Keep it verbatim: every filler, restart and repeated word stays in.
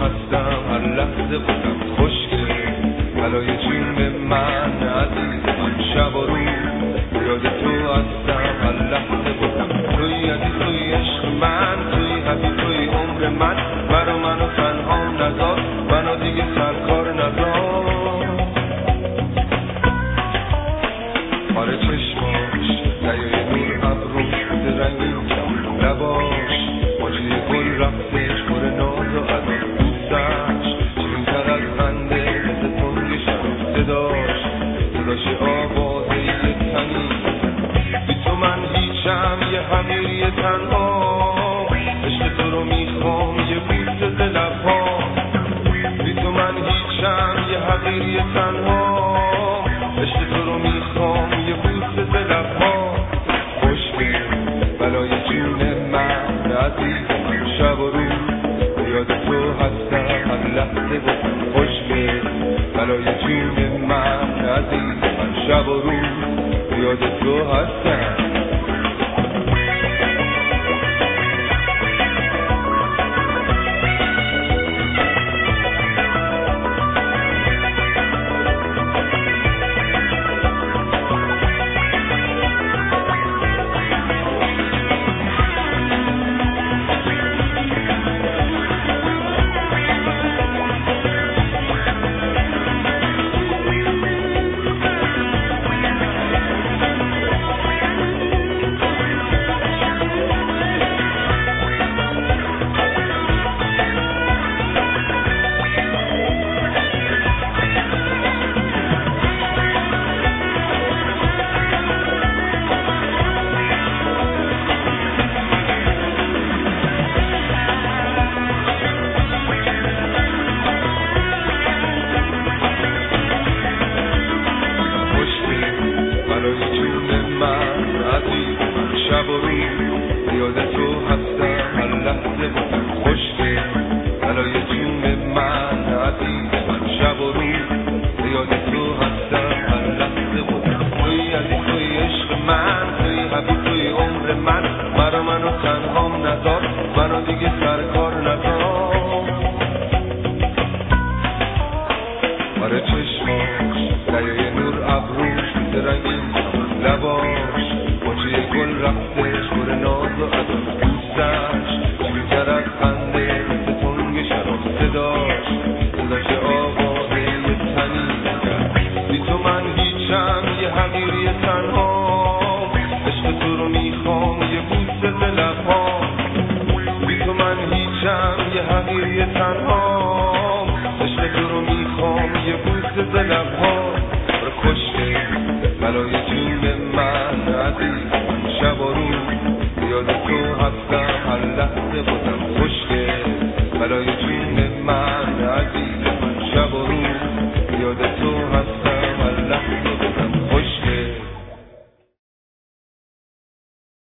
هستم، هر لحظه بودم خوشگل بلای جون من عزیز من، شب و روز یاد تو هستم، هر لحظه بودم توی عزیز، توی عشق من، توی حبیب، توی عمر من، مرا منو تنها نذار، منو دیگه سرکار نذار. آره چشماش دریای نور ابروش بوده رنگین کم لباش موجی گل رفتش پر ناز و عدا، دوستش چین تر از خنده مثل تنگ شب، صداش صداش آوازه یه تنی، بی تو من هیچم، یه حقیری تنها، عشق تو رو میخوام یه بوسه ز لبها، بی تو من هیچم، یه حقیری تنها، عشق تو رو میخوام یه بوسه ز لبها. خوشگل بلای جون من عزیز من، شب و روز یاد تو هستم، هر لحظه بودم خوشگل بلای جون من عزیز من، شب و روز یاد تو هستم. شب و روز یاد تو هستم، هر لحظه بودم خوشگل بلای جون من عزیز من، شب و روز یاد تو هستم، هر لحظه بودم توی عزیز، توی عشق من، توی حبیب، توی عمر من، مرا منو تنهام نذار، منو دیگه سرکار نذار. آره چشماش دریای نور ابروش بوده رنگین لباش موجی گل رفتش پر ناز و عدا، دوستش چیزتر از خنده مثل تنگ شراب، صداش صداش آوازه یه تنی کرد، بی تو من هیچم، یه حقیری تنها، عشق تو رو میخوام یه بوسه ز لبها، بی تو من هیچم، یه حقیری تنها، عشق تو رو میخوام یه بوسه ز لبها. خوشگل بلای جون من عزیز من، شب و روز یاد تو هستم، هر لحظه بودم خوشگل بلای جون من عزیز من، شب و روز یاد تو هستم.